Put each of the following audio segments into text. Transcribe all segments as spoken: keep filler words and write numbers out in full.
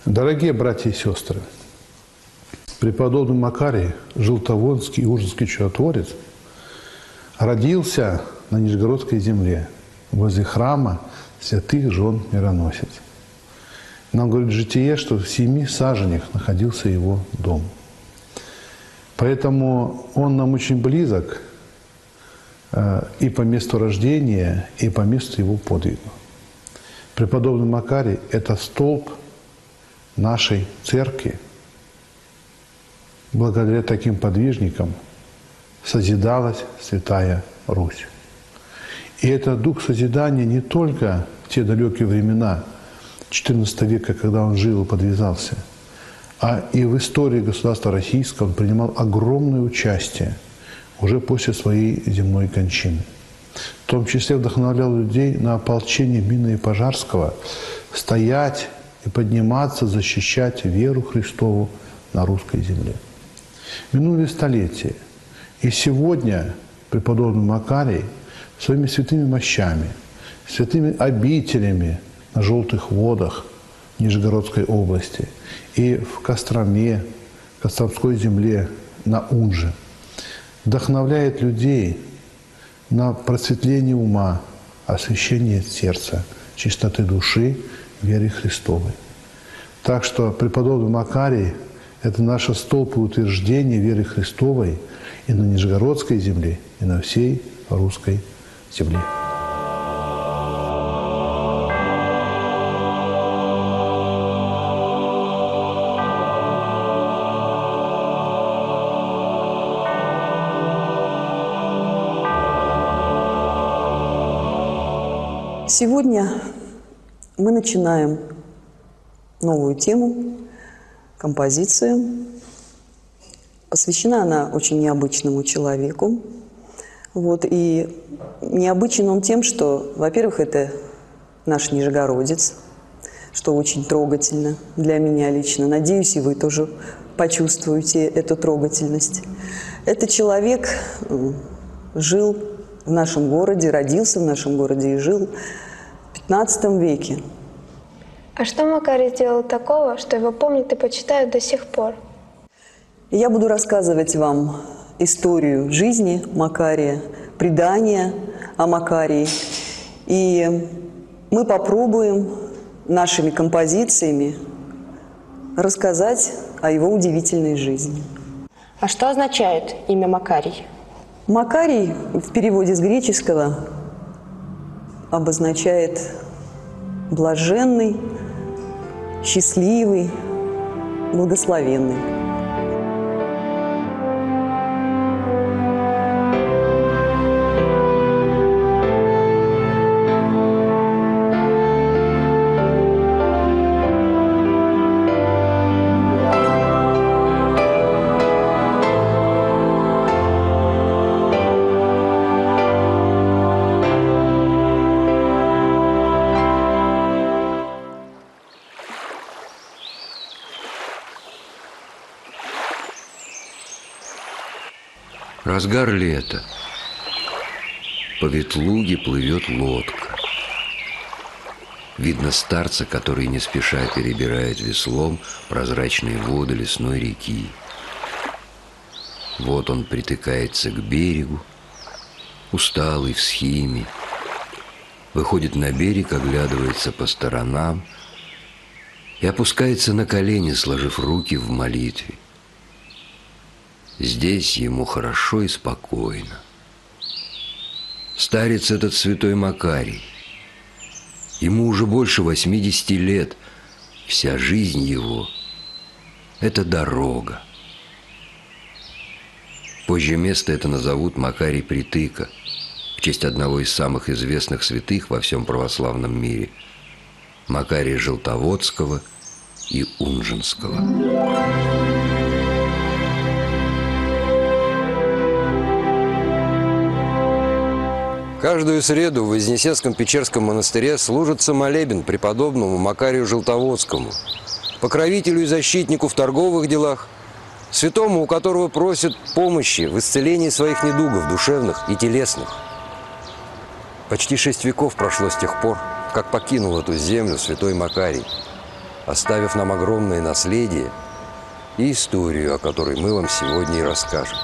Дорогие братья и сестры, преподобный Макарий, желтоводский и ужинский чудотворец, родился на Нижегородской земле, возле храма святых жен мироносец. Нам говорит житие, что в семи саженях находился его дом. Поэтому он нам очень близок э, и по месту рождения, и по месту его подвига. Преподобный Макарий – это столб нашей церкви. Благодаря таким подвижникам созидалась Святая Русь. И это дух созидания не только в те далекие времена четырнадцатого века, когда он жил и подвязался, а и в истории государства российского он принимал огромное участие уже после своей земной кончины. В том числе вдохновлял людей на ополчение Мина и Пожарского стоять и подниматься, защищать веру Христову на русской земле. Минули столетия. И сегодня преподобный Макарий своими святыми мощами, святыми обителями на Желтых водах Нижегородской области и в Костроме, Костромской земле, на Унже, вдохновляет людей на просветление ума, освящение сердца, чистоты души, веры Христовой. Так что преподобный Макарий – это наше столб и утверждение веры Христовой и на Нижегородской земле, и на всей русской земле. Сегодня мы начинаем новую тему, композицию. Посвящена она очень необычному человеку. Вот, и необычен он тем, что, во-первых, это наш нижегородец, что очень трогательно для меня лично. Надеюсь, и вы тоже почувствуете эту трогательность. Этот человек жил в нашем городе, родился в нашем городе и жил в пятнадцатом веке. А что Макарий сделал такого, что его помнят и почитают до сих пор? Я буду рассказывать вам историю жизни Макария, предания о Макарии. И мы попробуем нашими композициями рассказать о его удивительной жизни. А что означает имя Макарий? Макарий в переводе с греческого обозначает блаженный, счастливый, благословенный. Разгар лета. По Ветлуге плывет лодка. Видно старца, который не спеша перебирает веслом прозрачные воды лесной реки. Вот он притыкается к берегу, усталый, в схиме, выходит на берег, оглядывается по сторонам и опускается на колени, сложив руки в молитве. Здесь ему хорошо и спокойно. Старец этот святой Макарий. Ему уже больше восьмидесяти лет. Вся жизнь его – это дорога. Позже место это назовут Макарий Притыка, в честь одного из самых известных святых во всем православном мире – Макария Желтоводского и Унжинского. Каждую среду в Вознесенском Печерском монастыре служится молебен преподобному Макарию Желтоводскому, покровителю и защитнику в торговых делах, святому, у которого просят помощи в исцелении своих недугов душевных и телесных. Почти шесть веков прошло с тех пор, как покинул эту землю святой Макарий. оставив нам огромное наследие и историю, о которой мы вам сегодня и расскажем.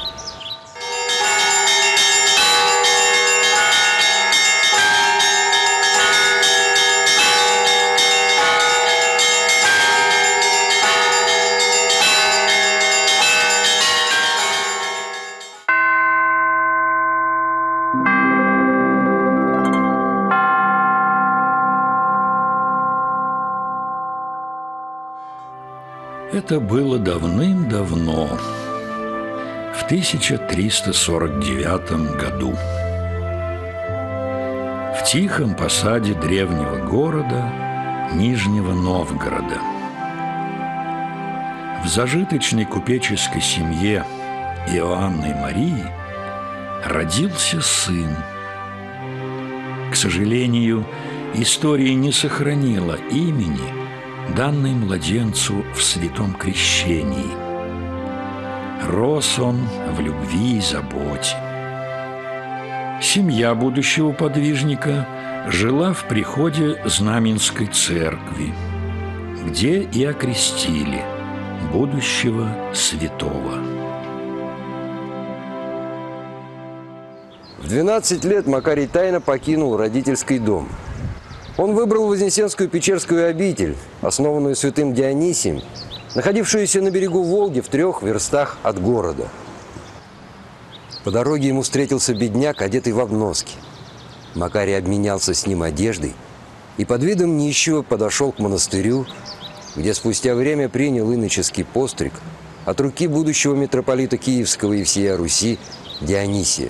Это было давным-давно, в тысяча триста сорок девятом году. В тихом посаде древнего города Нижнего Новгорода. В зажиточной купеческой семье Иоанны Марии родился сын. К сожалению, история не сохранила имени, данной младенцу в святом крещении. Рос он в любви и заботе. Семья будущего подвижника жила в приходе Знаменской церкви, где и окрестили будущего святого. В двенадцать лет Макарий тайно покинул родительский дом. Он выбрал Вознесенскую Печерскую обитель, основанную святым Дионисием, находившуюся на берегу Волги в трех верстах от города. По дороге ему встретился бедняк, одетый в обноски. Макарий обменялся с ним одеждой и под видом нищего подошел к монастырю, где спустя время принял иноческий постриг от руки будущего митрополита Киевского и всея Руси Дионисия.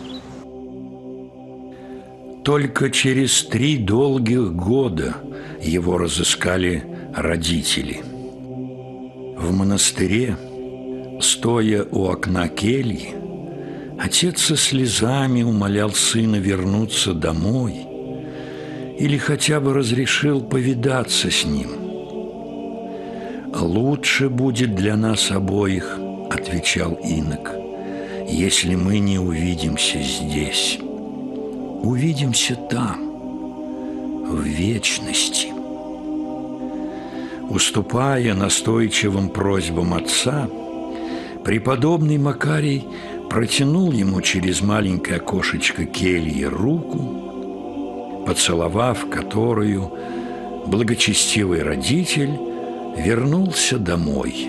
Только через три долгих года его разыскали родители. В монастыре, стоя у окна кельи, отец со слезами умолял сына вернуться домой или хотя бы разрешил повидаться с ним. «Лучше будет для нас обоих, – отвечал инок, – если мы не увидимся здесь. Увидимся там, в вечности». Уступая настойчивым просьбам отца, преподобный Макарий протянул ему через маленькое окошечко кельи руку, поцеловав которую, благочестивый родитель вернулся домой.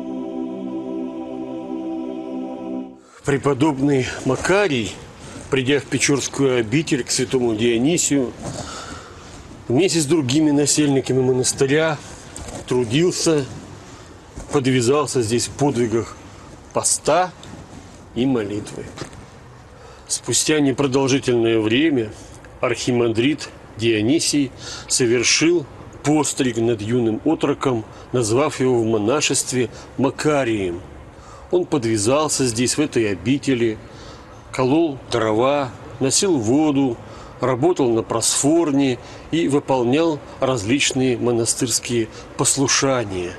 Преподобный Макарий, придя в Печерскую обитель к святому Дионисию, вместе с другими насельниками монастыря трудился, подвязался здесь в подвигах поста и молитвы. Спустя непродолжительное время архимандрит Дионисий совершил постриг над юным отроком, назвав его в монашестве Макарием. Он подвязался здесь, в этой обители, колол дрова, носил воду, работал на просфорне и выполнял различные монастырские послушания.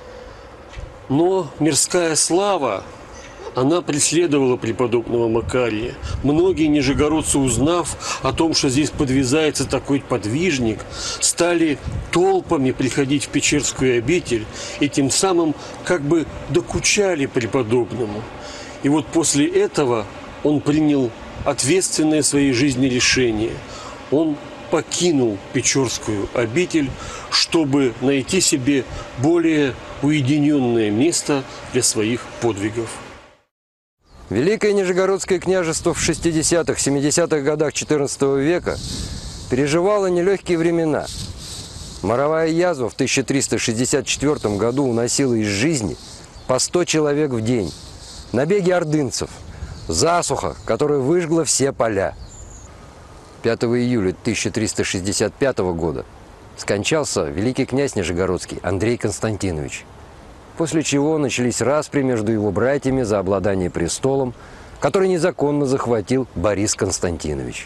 Но мирская слава, она преследовала преподобного Макария. Многие нижегородцы, узнав о том, что здесь подвязается такой подвижник, стали толпами приходить в Печерскую обитель и тем самым как бы докучали преподобному. И вот после этого он принял ответственное в своей жизни решение. Он покинул Печерскую обитель, чтобы найти себе более уединенное место для своих подвигов. Великое Нижегородское княжество в шестидесятых-семидесятых годах четырнадцатого века переживало нелегкие времена. Моровая язва в тысяча триста шестьдесят четвёртом году уносила из жизни по сто человек в день. Набеги ордынцев, засуха, которая выжгла все поля. пятого июля тысяча триста шестьдесят пятого года скончался великий князь Нижегородский Андрей Константинович, после чего начались распри между его братьями за обладание престолом, который незаконно захватил Борис Константинович.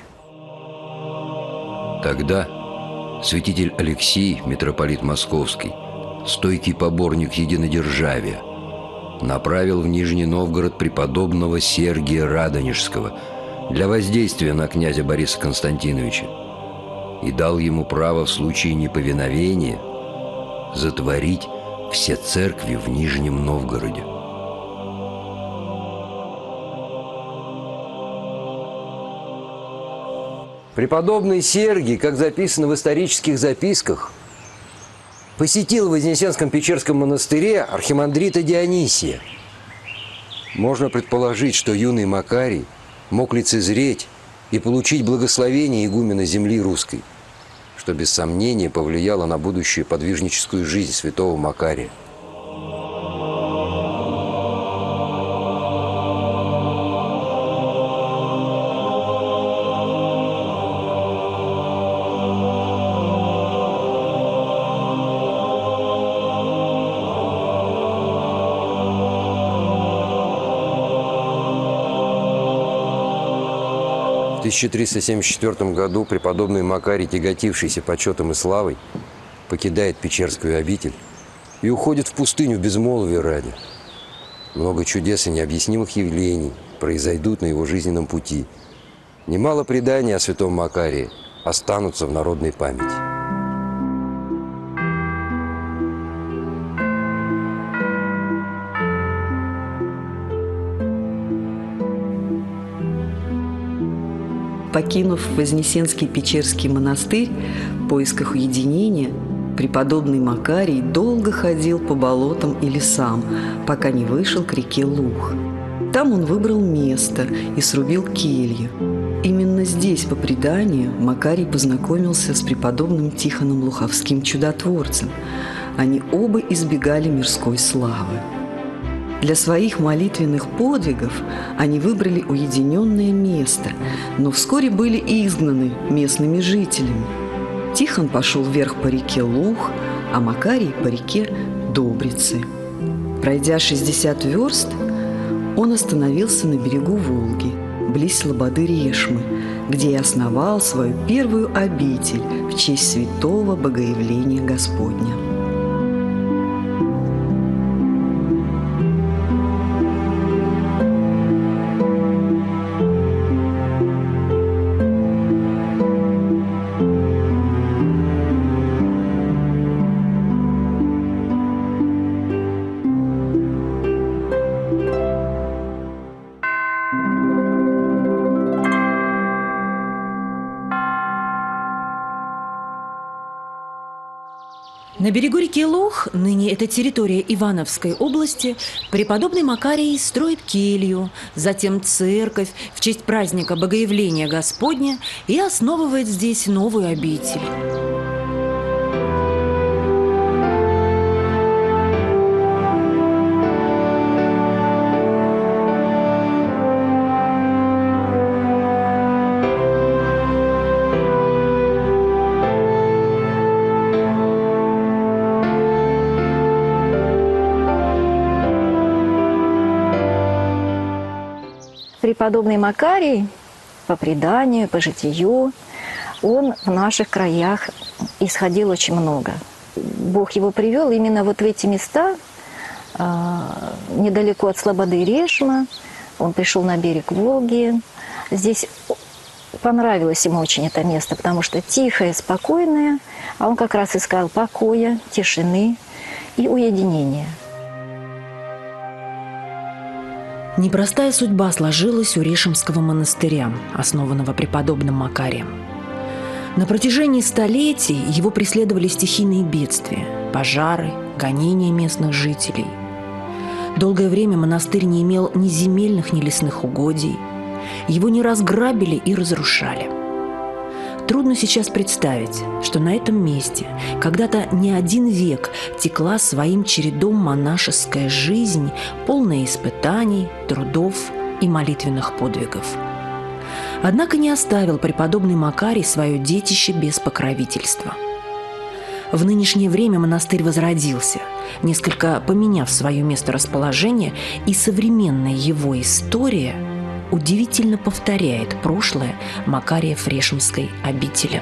Тогда святитель Алексий, митрополит Московский, стойкий поборник единодержавия, направил в Нижний Новгород преподобного Сергия Радонежского для воздействия на князя Бориса Константиновича и дал ему право в случае неповиновения затворить все церкви в Нижнем Новгороде. Преподобный Сергий, как записано в исторических записках, посетил в Вознесенском Печерском монастыре архимандрита Дионисия. Можно предположить, что юный Макарий мог лицезреть и получить благословение игумена земли русской, что без сомнения повлияло на будущую подвижническую жизнь святого Макария. В тысяча триста семьдесят четвёртом году преподобный Макарий, тяготившийся почетом и славой, покидает Печерскую обитель и уходит в пустыню в безмолвие ради. Много чудес и необъяснимых явлений произойдут на его жизненном пути. Немало преданий о святом Макарии останутся в народной памяти. Покинув Вознесенский Печерский монастырь в поисках уединения, преподобный Макарий долго ходил по болотам и лесам, пока не вышел к реке Лух. Там он выбрал место и срубил келью. Именно здесь, по преданию, Макарий познакомился с преподобным Тихоном Луховским чудотворцем. Они оба избегали мирской славы. Для своих молитвенных подвигов они выбрали уединенное место, но вскоре были изгнаны местными жителями. Тихон пошел вверх по реке Лух, а Макарий по реке Добрицы. Пройдя шестьдесят верст, он остановился на берегу Волги, близ слободы Решмы, где и основал свою первую обитель в честь святого Богоявления Господня. На берегу реки Лух, ныне это территория Ивановской области, преподобный Макарий строит келью, затем церковь в честь праздника Богоявления Господня и основывает здесь новую обитель. Преподобный Макарий, по преданию, по житию, он в наших краях исходил очень много. Бог его привел именно вот в эти места, недалеко от слободы Решма. Он пришел на берег Волги. Здесь понравилось ему очень это место, потому что тихое, спокойное, а он как раз искал покоя, тишины и уединения. Непростая судьба сложилась у Решемского монастыря, основанного преподобным Макарием. На протяжении столетий его преследовали стихийные бедствия, пожары, гонения местных жителей. Долгое время монастырь не имел ни земельных, ни лесных угодий. Его не разграбили и разрушали. Трудно сейчас представить, что на этом месте когда-то не один век текла своим чередом монашеская жизнь, полная испытаний, трудов и молитвенных подвигов. Однако не оставил преподобный Макарий свое детище без покровительства. В нынешнее время монастырь возродился, несколько поменяв свое месторасположение, и современная его история удивительно повторяет прошлое Макариев-Решемской обители.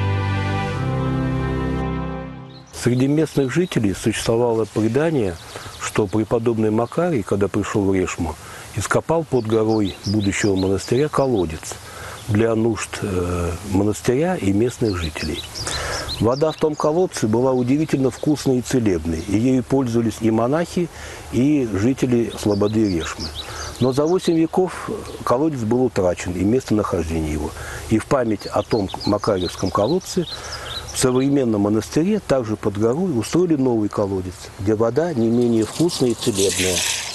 Среди местных жителей существовало предание, что преподобный Макарий, когда пришел в Решму, ископал под горой будущего монастыря колодец для нужд монастыря и местных жителей. Вода в том колодце была удивительно вкусной и целебной, и ею пользовались и монахи, и жители Слободы и Решмы. Но за восемь веков колодец был утрачен, и местонахождение его. И в память о том Макарьевском колодце в современном монастыре, также под горой, устроили новый колодец, где вода не менее вкусная и целебная.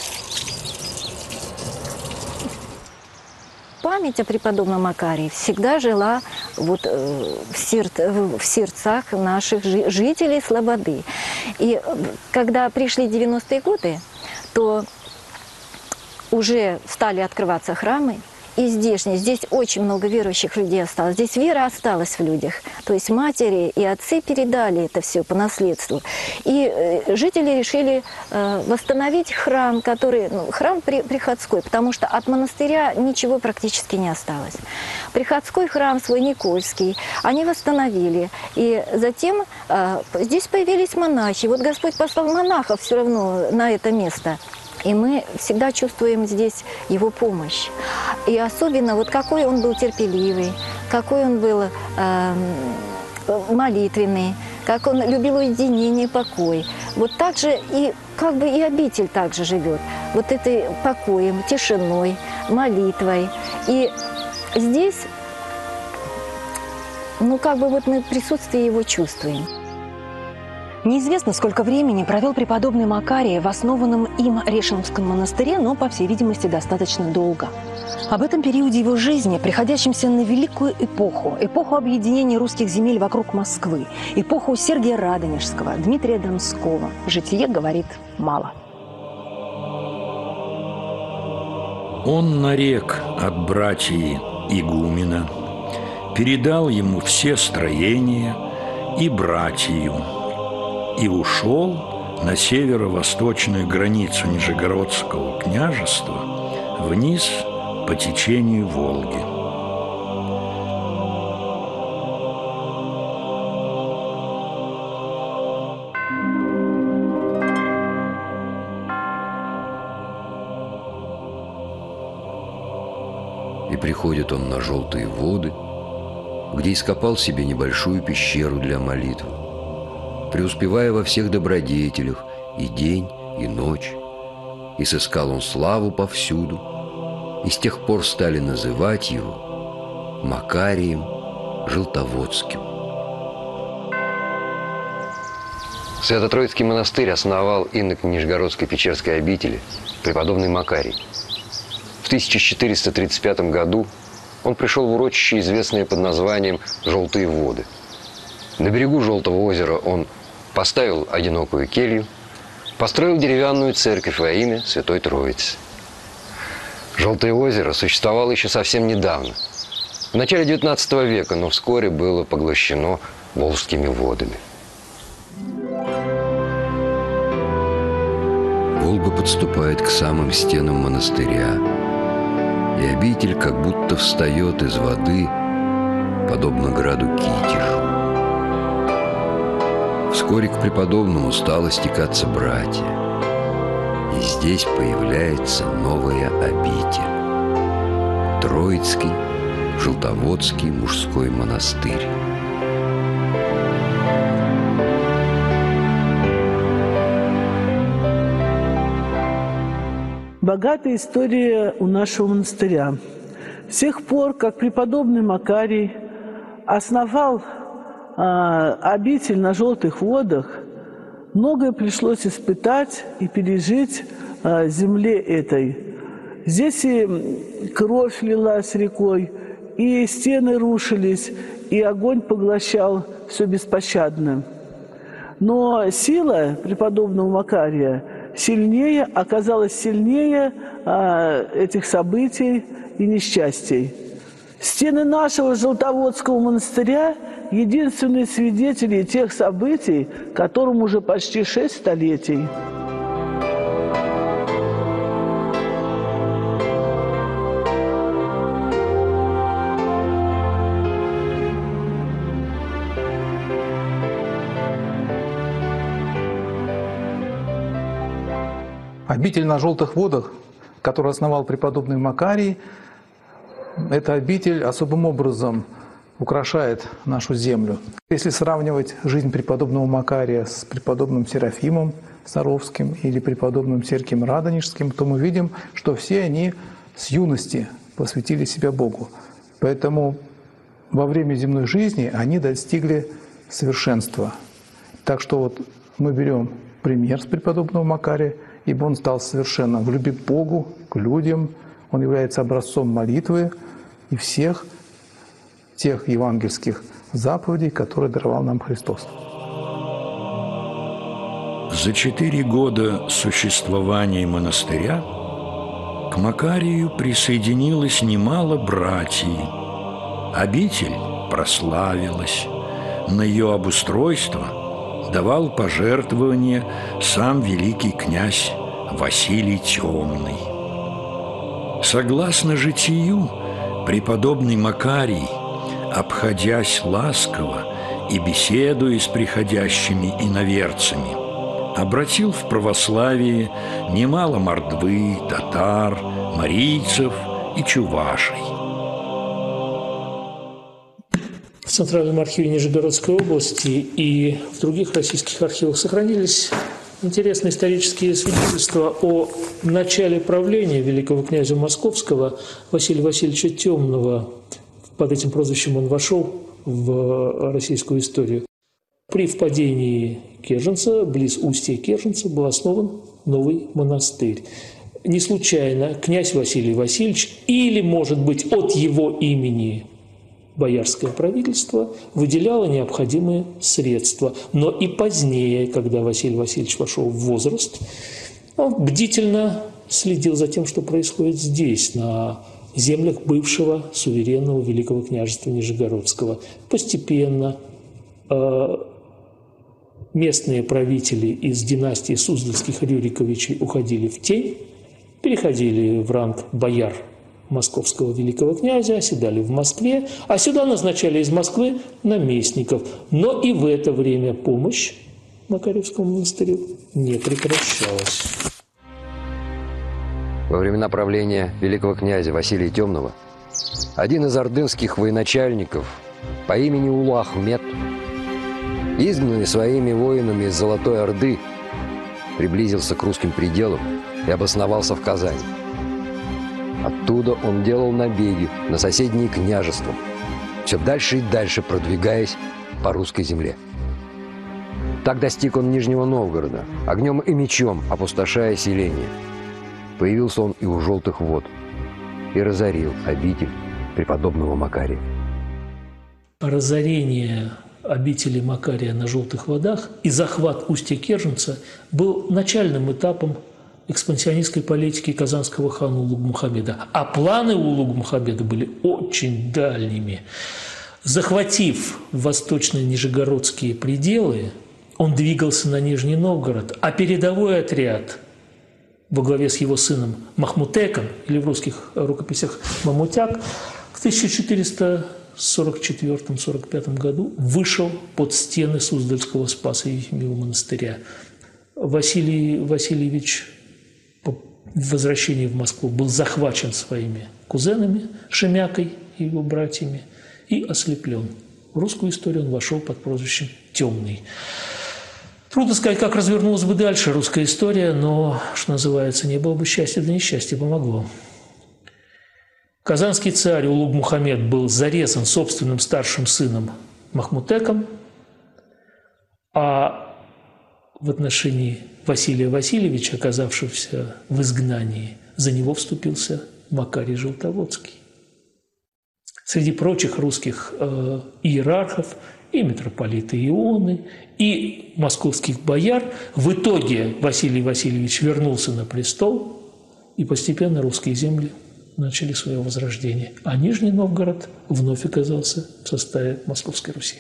Память о преподобном Макарии всегда жила вот, э, в, сер... в сердцах наших жи... жителей Слободы. И когда пришли девяностые годы, то уже стали открываться храмы. И здешние, здесь очень много верующих людей осталось. Здесь вера осталась в людях. То есть матери и отцы передали это все по наследству. И э, жители решили э, восстановить храм, который, ну, храм при, приходской, потому что от монастыря ничего практически не осталось. Приходской храм свой, Никольский, они восстановили. И затем э, здесь появились монахи. Вот Господь послал монахов все равно на это место. И мы всегда чувствуем здесь его помощь. И особенно, вот какой он был терпеливый, какой он был э, молитвенный, как он любил уединение, покой. Вот так же и как бы и обитель также живет. Вот этой покоем, тишиной, молитвой. И здесь, ну как бы вот мы присутствие его чувствуем. Неизвестно, сколько времени провел преподобный Макарий в основанном им Решемском монастыре, но, по всей видимости, достаточно долго. Об этом периоде его жизни, приходящемся на великую эпоху, эпоху объединения русских земель вокруг Москвы, эпоху Сергия Радонежского, Дмитрия Донского, житие говорит мало. Он нарек от братьи игумена, передал ему все строения и братью, и ушел на северо-восточную границу Нижегородского княжества вниз по течению Волги. И приходит он на желтые воды, где ископал себе небольшую пещеру для молитвы, преуспевая во всех добродетелях и день, и ночь. И сыскал он славу повсюду, и с тех пор стали называть его Макарием Желтоводским. Свято-Троицкий монастырь основал инок Нижегородской Печерской обители преподобный Макарий. В тысяча четыреста тридцать пятом году он пришел в урочище, известное под названием «Желтые воды». На берегу Желтого озера он поставил одинокую келью, построил деревянную церковь во имя Святой Троицы. Желтое озеро существовало еще совсем недавно, в начале девятнадцатого века, но вскоре было поглощено Волжскими водами. Волга подступает к самым стенам монастыря, и обитель как будто встает из воды, подобно граду Китеж. Вскоре к преподобному стало стекаться братья, и здесь появляется новая обитель – Троицкий Желтоводский мужской монастырь. Богатая история у нашего монастыря. С тех пор, как преподобный Макарий основал а, обитель на Желтых водах, многое пришлось испытать и пережить а, земле этой. Здесь и кровь лилась рекой, и стены рушились, и огонь поглощал все беспощадно. Но сила преподобного Макария сильнее, оказалась сильнее а, этих событий и несчастий. Стены нашего Желтоводского монастыря – единственные свидетели тех событий, которым уже почти шесть столетий. Обитель на Желтых водах, которую основал преподобный Макарий, эта обитель особым образом украшает нашу землю. Если сравнивать жизнь преподобного Макария с преподобным Серафимом Саровским или преподобным Сергием Радонежским, то мы видим, что все они с юности посвятили себя Богу. Поэтому во время земной жизни они достигли совершенства. Так что вот мы берем пример с преподобного Макария, ибо он стал совершенным в любви к Богу, к людям. Он является образцом молитвы и всех тех евангельских заповедей, которые даровал нам Христос. За четыре года существования монастыря к Макарию присоединилось немало братьев. Обитель прославилась. На ее обустройство давал пожертвования сам великий князь Василий Темный. Согласно житию, преподобный Макарий, обходясь ласково и беседуя с приходящими иноверцами, обратил в православие немало мордвы, татар, марийцев и чувашей. В Центральном архиве Нижегородской области и в других российских архивах сохранились интересные исторические свидетельства о начале правления великого князя Московского Василия Васильевича Темного. Под этим прозвищем он вошел в российскую историю. При впадении Керженца, близ устья Керженца, был основан новый монастырь. Не случайно князь Василий Васильевич, или, может быть, от его имени боярское правительство, выделяло необходимые средства. Но и позднее, когда Василий Васильевич вошел в возраст, он бдительно следил за тем, что происходит здесь, на землях бывшего суверенного Великого княжества Нижегородского. Постепенно э, местные правители из династии Суздальских Рюриковичей уходили в тень, переходили в ранг бояр московского великого князя, оседали в Москве, а сюда назначали из Москвы наместников. Но и в это время помощь Макарьевскому монастырю не прекращалась. Во времена правления великого князя Василия Темного один из ордынских военачальников по имени Улу-Ахмед, изгнанный своими воинами из Золотой Орды, приблизился к русским пределам и обосновался в Казани. Оттуда он делал набеги на соседние княжества, все дальше и дальше продвигаясь по русской земле. Так достиг он Нижнего Новгорода, огнем и мечом опустошая селение. Появился он и у Желтых вод и разорил обитель преподобного Макария. Разорение обители Макария на Желтых водах и захват устья Керженца был начальным этапом экспансионистской политики казанского хана Улуг-Мухаммеда. А планы Улуг-Мухаммеда были очень дальними. Захватив восточно-нижегородские пределы, он двигался на Нижний Новгород, а передовой отряд во главе с его сыном Махмутеком, или в русских рукописях Мамутяк, в тысяча четыреста сорок четвёртом — сорок пятом году вышел под стены Суздальского Спаса Ефимьева монастыря. Василий Васильевич по возвращении в Москву был захвачен своими кузенами Шемякой и его братьями и ослеплен. В русскую историю он вошел под прозвищем «Темный». Трудно сказать, как развернулась бы дальше русская история, но, что называется, не было бы счастья, да несчастье помогло. Казанский царь Улуг-Мухаммед был зарезан собственным старшим сыном Махмутеком, а в отношении Василия Васильевича, оказавшегося в изгнании, за него вступился Макарий Желтоводский. Среди прочих русских э, иерархов и митрополиты Ионы, и московских бояр в итоге Василий Васильевич вернулся на престол, и постепенно русские земли начали свое возрождение. А Нижний Новгород вновь оказался в составе Московской Руси.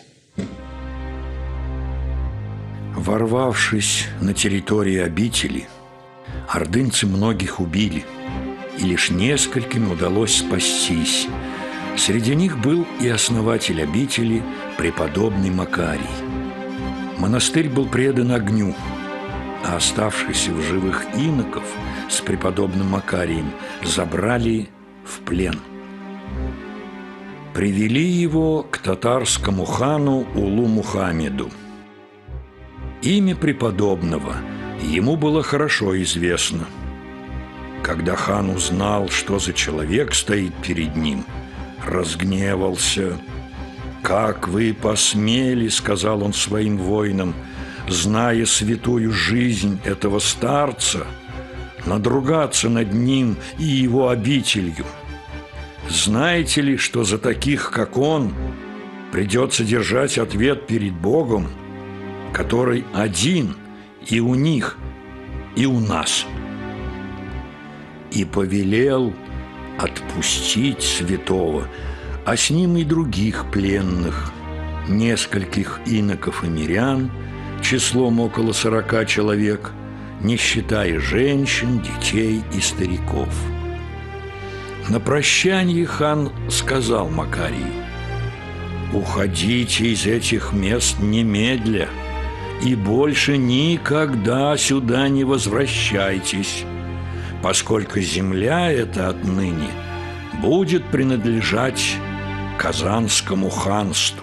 Ворвавшись на территорию обители, ордынцы многих убили, и лишь нескольким удалось спастись. Среди них был и основатель обители, преподобный Макарий. Монастырь был предан огню, а оставшихся в живых иноков с преподобным Макарием забрали в плен. Привели его к татарскому хану Улу Мухаммеду. Имя преподобного ему было хорошо известно. Когда хан узнал, что за человек стоит перед ним, разгневался. «Как вы посмели, — сказал он своим воинам, — зная святую жизнь этого старца, надругаться над ним и его обителью? Знаете ли, что за таких, как он, придется держать ответ перед Богом, который один и у них, и у нас?» И повелел отпустить святого, а с ним и других пленных, нескольких иноков и мирян, числом около сорока человек, не считая женщин, детей и стариков. На прощанье хан сказал Макарию: «Уходите из этих мест немедля и больше никогда сюда не возвращайтесь, поскольку земля эта отныне будет принадлежать Казанскому ханству».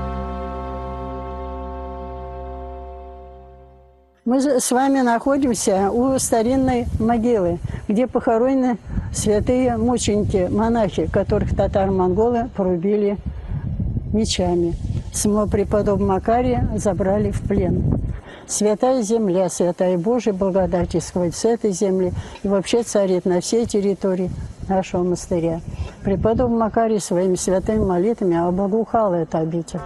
Мы с вами находимся у старинной могилы, где похоронены святые мученики, монахи, которых татаро-монголы порубили мечами. Самого преподобного Макария забрали в плен. Святая земля, святая Божия благодать исходит с этой земли и вообще царит на всей территории нашего монастыря. Преподобный Макарий своими святыми молитвами облагоухал эту обитель.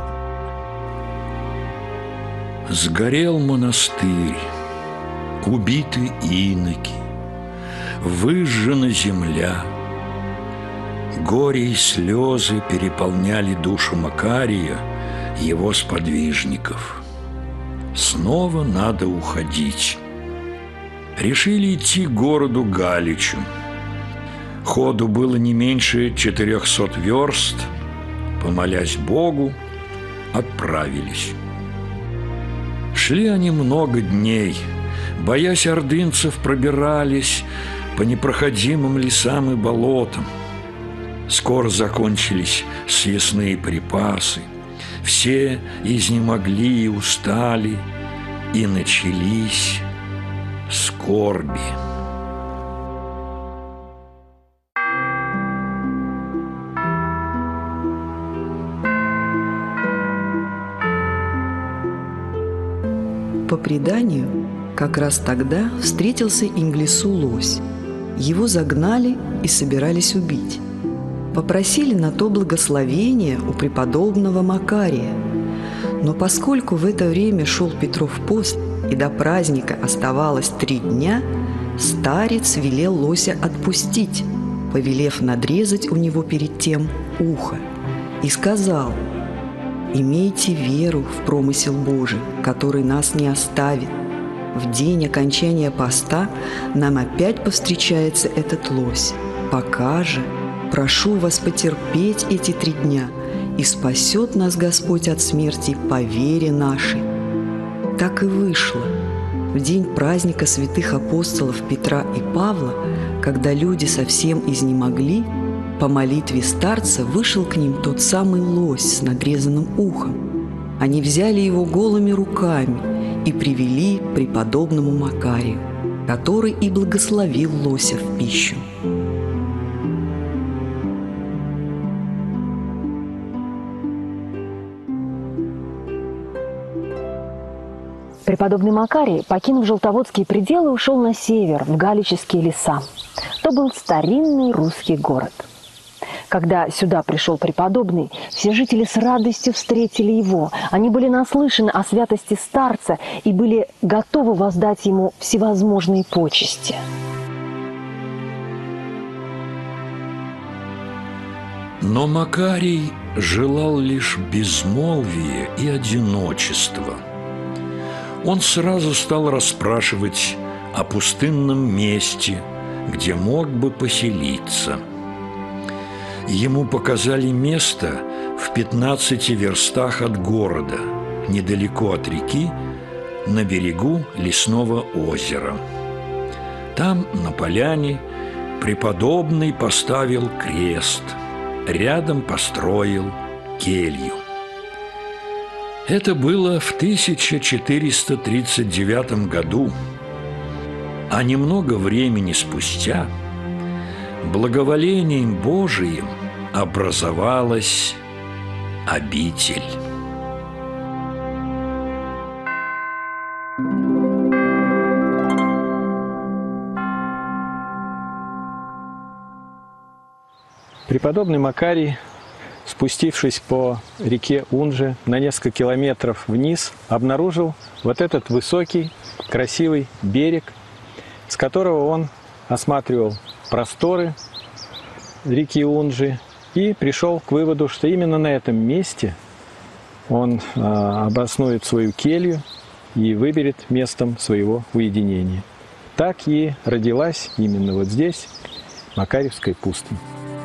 Сгорел монастырь, убиты иноки, выжжена земля. Горе и слезы переполняли душу Макария, его сподвижников. Снова надо уходить. Решили идти к городу Галичу. Ходу было не меньше четырехсот верст. Помолясь Богу, отправились. Шли они много дней, боясь ордынцев, пробирались по непроходимым лесам и болотам. Скоро закончились съестные припасы, все изнемогли и устали, и начались скорби. По преданию, как раз тогда встретился Инглису лось. Его загнали и собирались убить. Попросили на то благословение у преподобного Макария. Но поскольку в это время шел Петров пост и до праздника оставалось три дня, старец велел лося отпустить, повелев надрезать у него перед тем ухо, и сказал: «Имейте веру в промысел Божий, который нас не оставит. В день окончания поста нам опять повстречается этот лось. Пока же прошу вас потерпеть эти три дня, и спасет нас Господь от смерти по вере нашей». Так и вышло. В день праздника святых апостолов Петра и Павла, когда люди совсем изнемогли, по молитве старца вышел к ним тот самый лось с надрезанным ухом. Они взяли его голыми руками и привели к преподобному Макарию, который и благословил лося в пищу. Преподобный Макарий, покинув Желтоводские пределы, ушел на север, в Галические леса. То был старинный русский город. Когда сюда пришел преподобный, все жители с радостью встретили его. Они были наслышаны о святости старца и были готовы воздать ему всевозможные почести. Но Макарий желал лишь безмолвия и одиночества. Он сразу стал расспрашивать о пустынном месте, где мог бы поселиться. Ему показали место в пятнадцати верстах от города, недалеко от реки, на берегу лесного озера. Там, на поляне, преподобный поставил крест рядом построил келью. Это было в тысяча четыреста тридцать девятом году, а немного времени спустя благоволением Божиим образовалась обитель. Преподобный Макарий, спустившись по реке Унже на несколько километров вниз, обнаружил вот этот высокий, красивый берег, с которого он осматривал просторы реки Унжи и пришел к выводу, что именно на этом месте он а, обоснует свою келью и выберет местом своего уединения. Так и родилась именно вот здесь Макарьевская пустынь.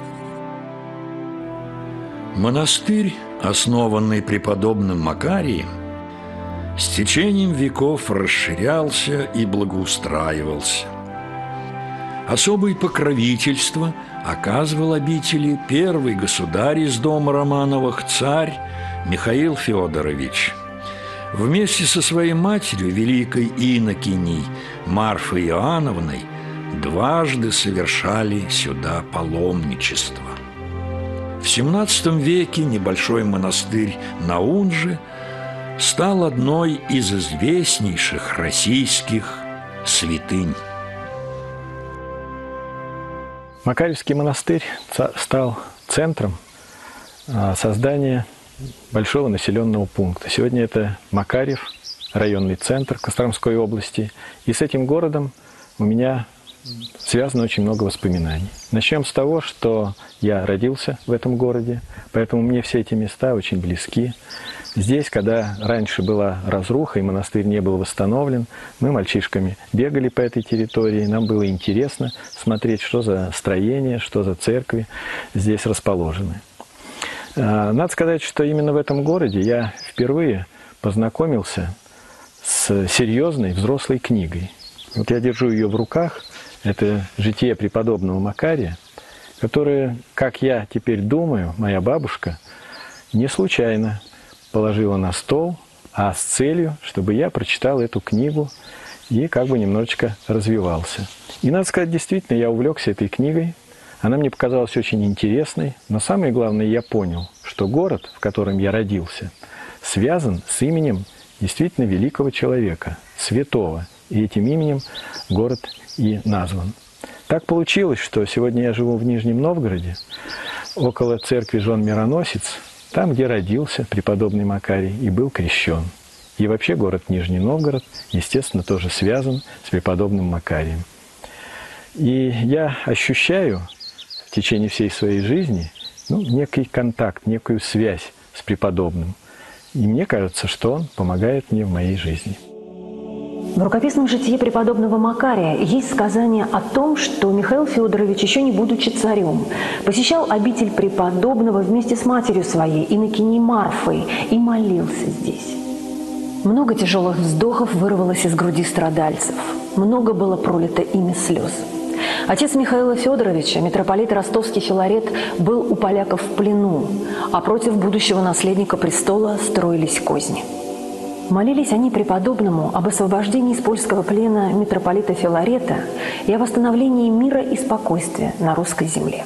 Монастырь, основанный преподобным Макарием, с течением веков расширялся и благоустраивался. Особое покровительство оказывал обители первый государь из дома Романовых, царь Михаил Федорович. Вместе со своей матерью, великой инокиней Марфой Иоанновной, дважды совершали сюда паломничество. В семнадцатом веке небольшой монастырь на Унже стал одной из известнейших российских святынь. Макарьевский монастырь стал центром создания большого населенного пункта. Сегодня это Макарьев, районный центр Костромской области. И с этим городом у меня связано очень много воспоминаний. Начнем с того, что я родился в этом городе, поэтому мне все эти места очень близки. Здесь, когда раньше была разруха и монастырь не был восстановлен, мы мальчишками бегали по этой территории, нам было интересно смотреть, что за строения, что за церкви здесь расположены. Надо сказать, что именно в этом городе я впервые познакомился с серьезной взрослой книгой. Вот я держу ее в руках. Это «Житие преподобного Макария», которое, как я теперь думаю, моя бабушка не случайно положила на стол, а с целью, чтобы я прочитал эту книгу и как бы немножечко развивался. И, надо сказать, действительно, я увлекся этой книгой. Она мне показалась очень интересной, но самое главное, я понял, что город, в котором я родился, связан с именем действительно великого человека, святого. И этим именем город и назван. Так получилось, что сегодня я живу в Нижнем Новгороде, около церкви Жен Мироносец, там, где родился преподобный Макарий и был крещен. И вообще город Нижний Новгород, естественно, тоже связан с преподобным Макарием. И я ощущаю в течение всей своей жизни ну, некий контакт, некую связь с преподобным. И мне кажется, что он помогает мне в моей жизни. В рукописном житии преподобного Макария есть сказание о том, что Михаил Федорович, еще не будучи царем, посещал обитель преподобного вместе с матерью своей, инокиней Марфой, и молился здесь. Много тяжелых вздохов вырвалось из груди страдальцев. Много было пролито ими слез. Отец Михаила Федоровича, митрополит Ростовский Филарет, был у поляков в плену, а против будущего наследника престола строились козни. Молились они преподобному об освобождении из польского плена митрополита Филарета и о восстановлении мира и спокойствия на русской земле.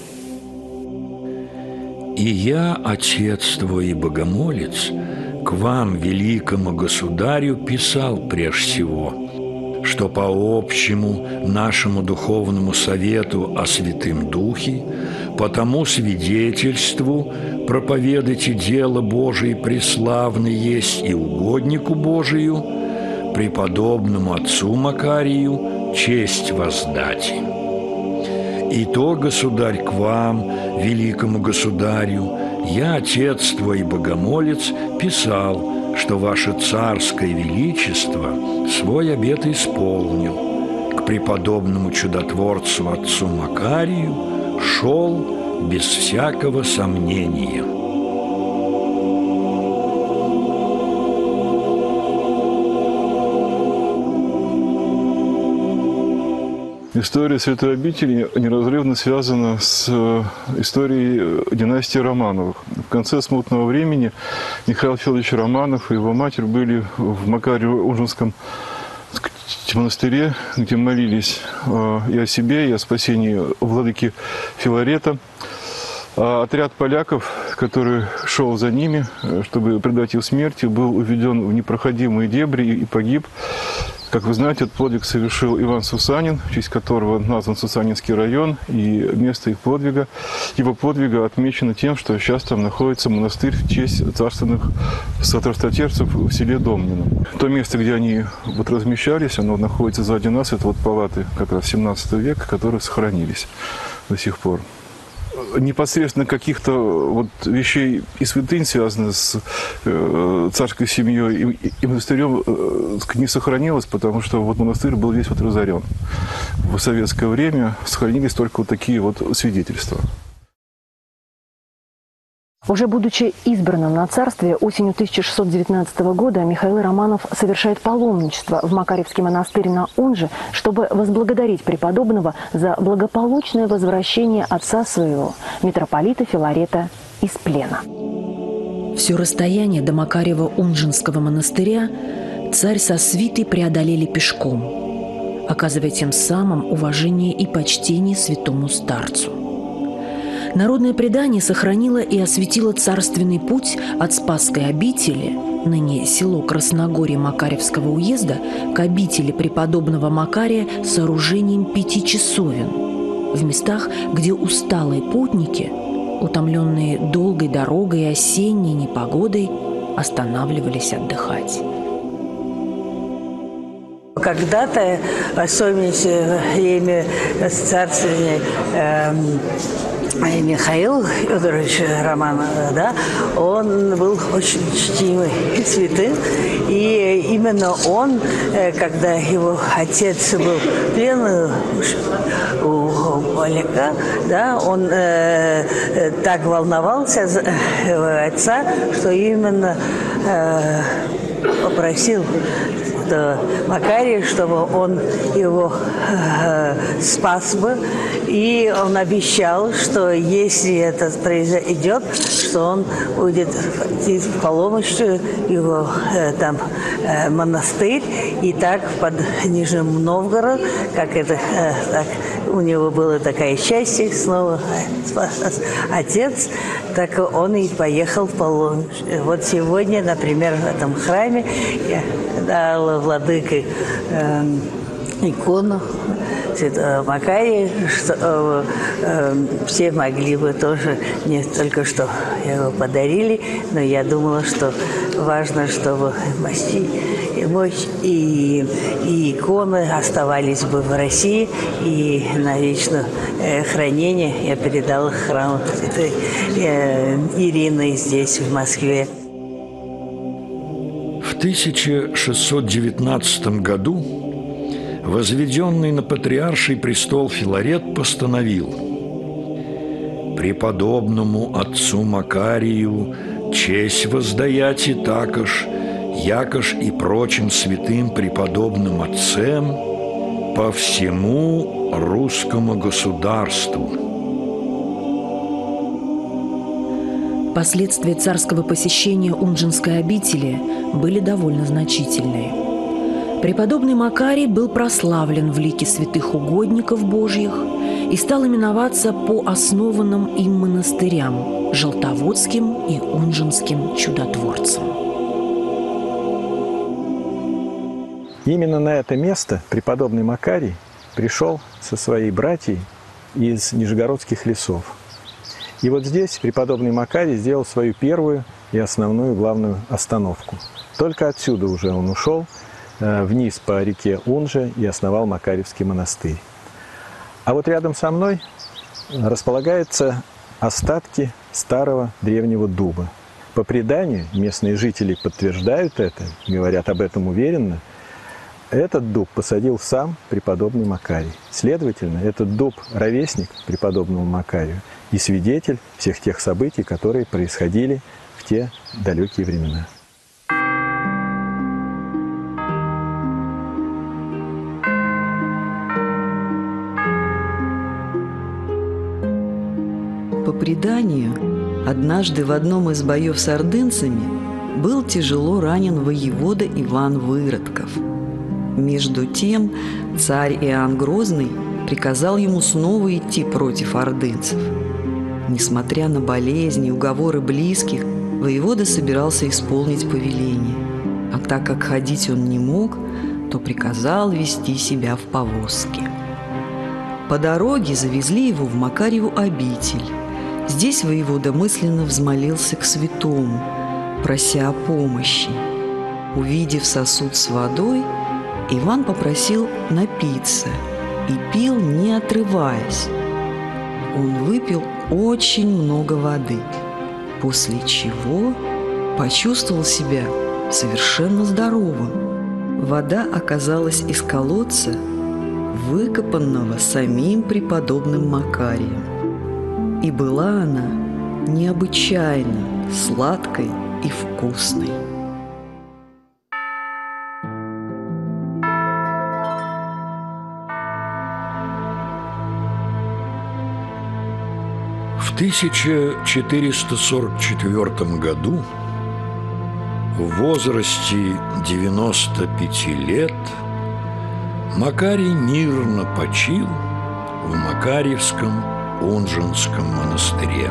«И я, Отец твой и Богомолец, к вам, великому государю, писал прежде всего, что по общему нашему духовному совету о Святым Духе, по тому свидетельству проповедайте дело Божие преславное есть и угоднику Божию, преподобному отцу Макарию, честь воздать. И то, государь, к вам, великому государю, я, Отец твой Богомолец, писал, что ваше царское величество свой обет исполнил, к преподобному чудотворцу отцу Макарию шел без всякого сомнения». История Святой обители неразрывно связана с историей династии Романовых. В конце смутного времени Михаил Федорович Романов и его матерь были в Макарьево-Ужинском монастыре, где молились и о себе, и о спасении владыки Филарета. А отряд поляков, который шел за ними, чтобы предать их смерти, был уведен в непроходимые дебри и погиб. Как вы знаете, этот подвиг совершил Иван Сусанин, в честь которого назван Сусанинский район, и место их подвига, его подвига отмечено тем, что сейчас там находится монастырь в честь царственных святостотерцев в селе Домнино. То место, где они вот размещались, оно находится сзади нас, это вот палаты как раз семнадцатого века, которые сохранились до сих пор. Непосредственно каких-то вот вещей и святынь, связанных с э, царской семьей и, и монастырем, э, не сохранилось, потому что вот монастырь был весь вот разорен. В советское время сохранились только вот такие вот свидетельства. Уже будучи избранным на царстве, осенью тысяча шестьсот девятнадцатого года Михаил Романов совершает паломничество в Макарьевский монастырь на Унже, чтобы возблагодарить преподобного за благополучное возвращение отца своего, митрополита Филарета, из плена. Все расстояние до Макарьево-Унжинского монастыря царь со свитой преодолели пешком, оказывая тем самым уважение и почтение святому старцу. Народное предание сохранило и осветило царственный путь от Спасской обители, ныне село Красногорье Макарьевского уезда, к обители преподобного Макария с сооружением пяти часовен, в местах, где усталые путники, утомленные долгой дорогой и осенней непогодой, останавливались отдыхать. Когда-то, в особенности во время царствования э, Михаила Федоровича Романова, да, он был очень чтимый святым. И именно он, когда его отец был в плену у поляка, да, он э, так волновался за его отца, что именно э, попросил Макария, чтобы он его э, спас бы. И он обещал, что если это произойдет, что он будет идти в паломничество его э, там э, монастырь. И так под Нижним Новгород, как это э, так, у него было такое счастье, снова спас отец, так он и поехал в паломничество. Вот сегодня, например, в этом храме я дала владыке э, икону Святого Макария, что э, все могли бы тоже, не только что его подарили, но я думала, что важно, чтобы мощи и мощь и, и иконы оставались бы в России, и на вечное э, хранение я передала храму Святой э, Ирины здесь, в Москве. В тысяча шестьсот девятнадцатом году возведенный на патриарший престол Филарет постановил: преподобному отцу Макарию честь воздаять и також, якож и прочим святым преподобным отцам по всему русскому государству. Последствия царского посещения Унжинской обители были довольно значительные. Преподобный Макарий был прославлен в лике святых угодников Божьих и стал именоваться по основанным им монастырям – Желтоводским и Унжинским чудотворцам. Именно на это место преподобный Макарий пришел со своей братьей из Нижегородских лесов. И вот здесь преподобный Макарий сделал свою первую и основную главную остановку. Только отсюда уже он ушел вниз по реке Унже и основал Макарьевский монастырь. А вот рядом со мной располагаются остатки старого древнего дуба. По преданию, местные жители подтверждают это, говорят об этом уверенно, этот дуб посадил сам преподобный Макарий. Следовательно, этот дуб – ровесник преподобному Макарию и свидетель всех тех событий, которые происходили в те далекие времена. преданию, однажды в одном из боев с ордынцами был тяжело ранен воевода Иван Выродков. Между тем царь Иоанн Грозный приказал ему снова идти против ордынцев. Несмотря на болезни и уговоры близких, воевода собирался исполнить повеление. А так как ходить он не мог, то приказал вести себя в повозке. По дороге завезли его в Макарьеву обитель. Здесь воевода мысленно взмолился к святому, прося о помощи. Увидев сосуд с водой, Иван попросил напиться и пил, не отрываясь. Он выпил очень много воды, после чего почувствовал себя совершенно здоровым. Вода оказалась из колодца, выкопанного самим преподобным Макарием. И была она необычайно сладкой и вкусной. В тысяча четыреста сорок четвёртом году, в возрасте девяноста пяти лет, Макарий мирно почил в Макарьевском Унженском монастыре.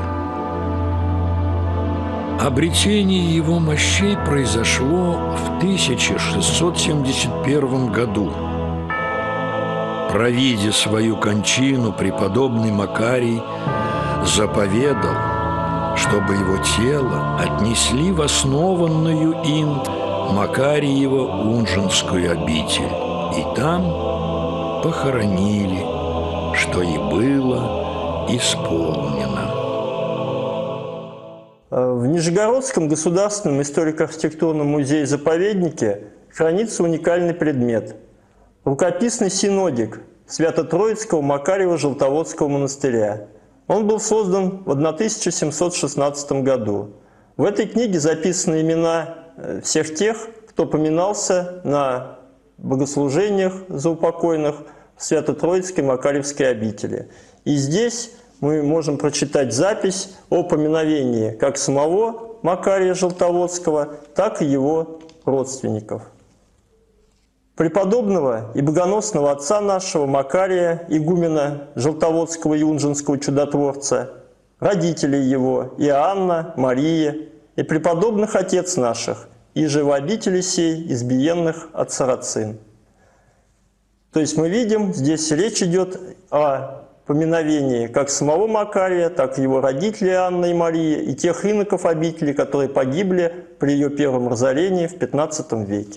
Обретение его мощей произошло в тысяча шестьсот семьдесят первом году. Провидя свою кончину, преподобный Макарий заповедал, чтобы его тело отнесли в основанную им Макарьево Унженскую обитель, и там похоронили, что и было исполнено. В Нижегородском государственном историко-архитектурном музее-заповеднике хранится уникальный предмет – рукописный синодик Свято-Троицкого Макарьево-Желтоводского монастыря. Он был создан в тысяча семьсот шестнадцатом году. В этой книге записаны имена всех тех, кто поминался на богослужениях заупокойных в Свято-Троицкой Макарьевской обители. И здесь мы можем прочитать запись о поминовении как самого Макария Желтоводского, так и его родственников. Преподобного и богоносного отца нашего Макария, игумена Желтоводского и Унженского чудотворца, родителей его Иоанна, Мария и преподобных отец наших, и же в обители сей избиенных от сарацин. То есть мы видим, здесь речь идет о поминовении как самого Макария, так и его родителей Анна и Мария, и тех иноков обители, которые погибли при ее первом разорении в пятнадцатом веке.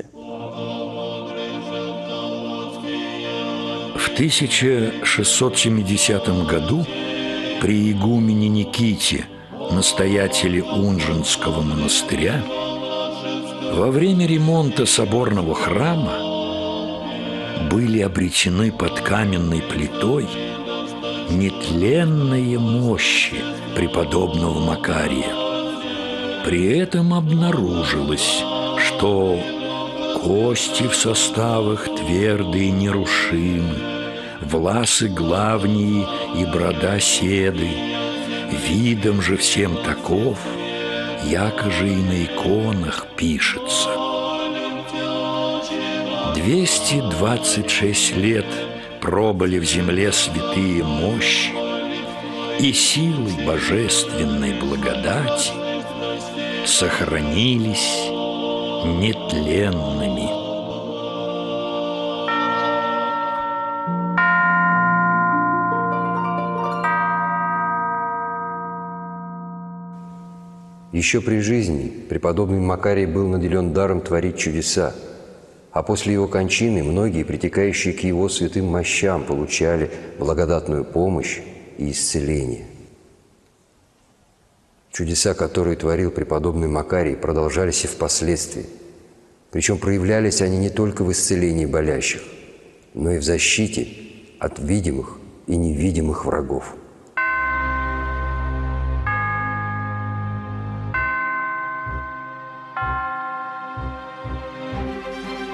В тысяча шестьсот семидесятом году при игумене Никите, настоятеле Унженского монастыря, во время ремонта соборного храма были обретены под каменной плитой нетленные мощи преподобного Макария. При этом обнаружилось, что кости в составах твердые и нерушимы, власы главнии и брода седы, видом же всем таков, яко же и на иконах пишется. Двести двадцать шесть лет пробыли в земле святые мощи, и силой божественной благодати сохранились нетленными. Еще при жизни преподобный Макарий был наделен даром творить чудеса, а после его кончины многие, притекающие к его святым мощам, получали благодатную помощь и исцеление. Чудеса, которые творил преподобный Макарий, продолжались и впоследствии. Причем проявлялись они не только в исцелении болящих, но и в защите от видимых и невидимых врагов.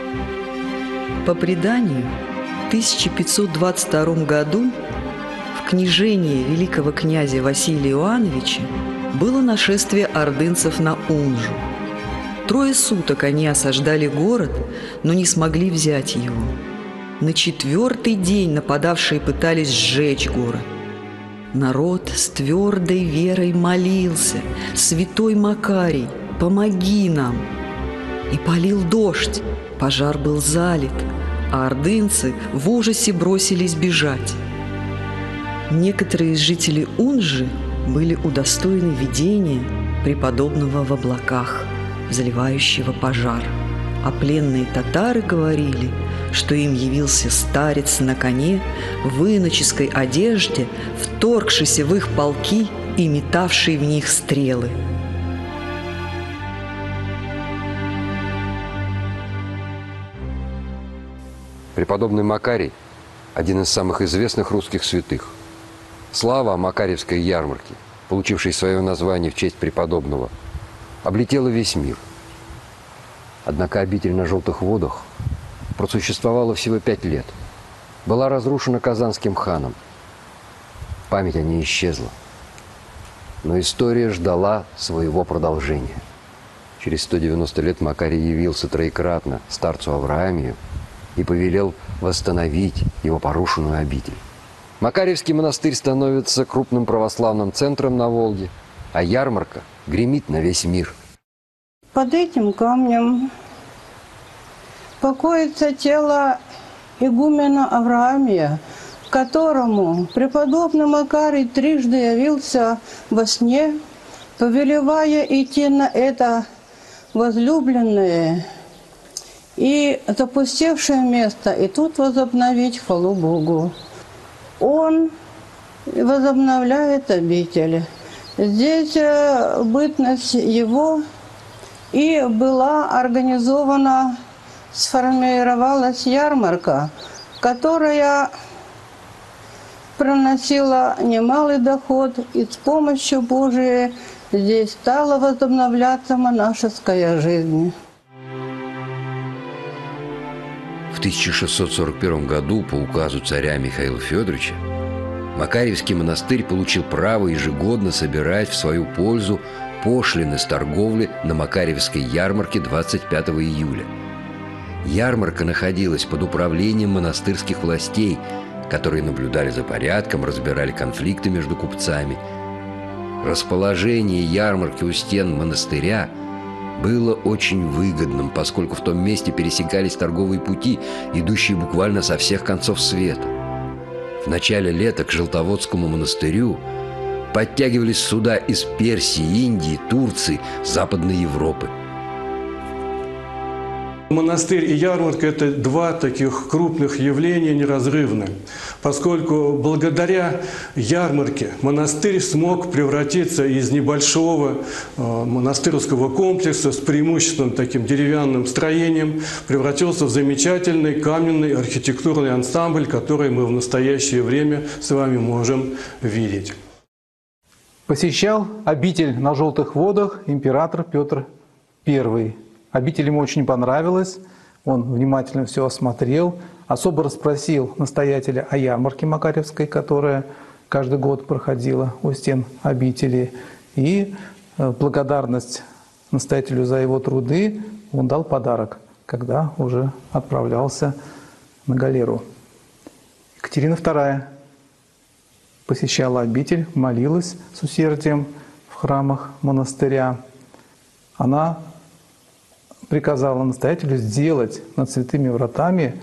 По преданию, в тысяча пятьсот двадцать втором году в княжения великого князя Василия Иоанновича было нашествие ордынцев на Унжу. Трое суток они осаждали город, но не смогли взять его. На четвертый день нападавшие пытались сжечь город. Народ с твердой верой молился: «Святой Макарий, помоги нам!» И полил дождь, пожар был залит, а ордынцы в ужасе бросились бежать. Некоторые из жителей Унжи были удостоены видения преподобного в облаках, заливающего пожар, а пленные татары говорили, что им явился старец на коне в иноческой одежде, вторгшийся в их полки и метавший в них стрелы. Преподобный Макарий – один из самых известных русских святых. Слава о Макарьевской ярмарке, получившей свое название в честь преподобного, облетела весь мир. Однако обитель на Желтых водах просуществовала всего пять лет. Была разрушена Казанским ханом. Память о ней исчезла. Но история ждала своего продолжения. Через сто девяносто лет Макарий явился троекратно старцу Авраамию и повелел восстановить его порушенную обитель. Макарьевский монастырь становится крупным православным центром на Волге, а ярмарка гремит на весь мир. Под этим камнем покоится тело игумена Авраамия, которому преподобный Макарий трижды явился во сне, повелевая идти на это возлюбленное и запустевшее место, и тут возобновить хвалу Богу. Он возобновляет обитель. Здесь бытность его и была организована, сформировалась ярмарка, которая приносила немалый доход, и с помощью Божией здесь стала возобновляться монашеская жизнь. В тысяча шестьсот сорок первом году по указу царя Михаила Федоровича Макарьевский монастырь получил право ежегодно собирать в свою пользу пошлины с торговли на Макарьевской ярмарке двадцать пятого июля. Ярмарка находилась под управлением монастырских властей, которые наблюдали за порядком, разбирали конфликты между купцами. Расположение ярмарки у стен монастыря было очень выгодным, поскольку в том месте пересекались торговые пути, идущие буквально со всех концов света. В начале лета к Желтоводскому монастырю подтягивались суда из Персии, Индии, Турции, Западной Европы. Монастырь и ярмарка – это два таких крупных явления неразрывных, поскольку благодаря ярмарке монастырь смог превратиться из небольшого э, монастырского комплекса с преимущественным таким деревянным строением, превратился в замечательный каменный архитектурный ансамбль, который мы в настоящее время с вами можем видеть. Посещал обитель на Желтых водах император Петр Первый. Обитель ему очень понравилась, он внимательно все осмотрел, особо расспросил настоятеля о ярмарке Макарьевской, которая каждый год проходила у стен обители. И благодарность настоятелю за его труды он дал подарок, когда уже отправлялся на галеру. Екатерина Вторая посещала обитель, молилась с усердием в храмах монастыря. Она приказала настоятелю сделать над святыми вратами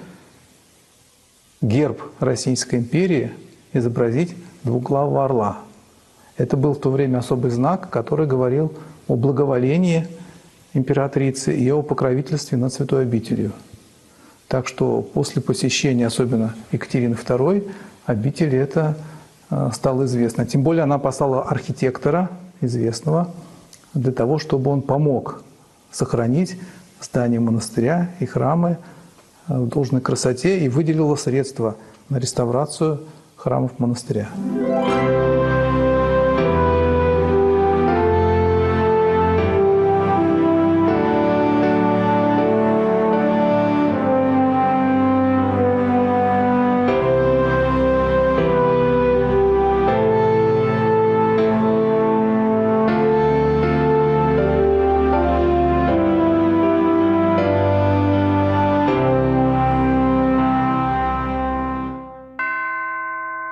герб Российской империи, изобразить двуглавого орла. Это был в то время особый знак, который говорил о благоволении императрицы и о покровительстве над святой обителью. Так что после посещения, особенно Екатерины Второй, обители это стало известно. Тем более она послала архитектора известного для того, чтобы он помог сохранить здание монастыря и храмы в должной красоте и выделила средства на реставрацию храмов монастыря.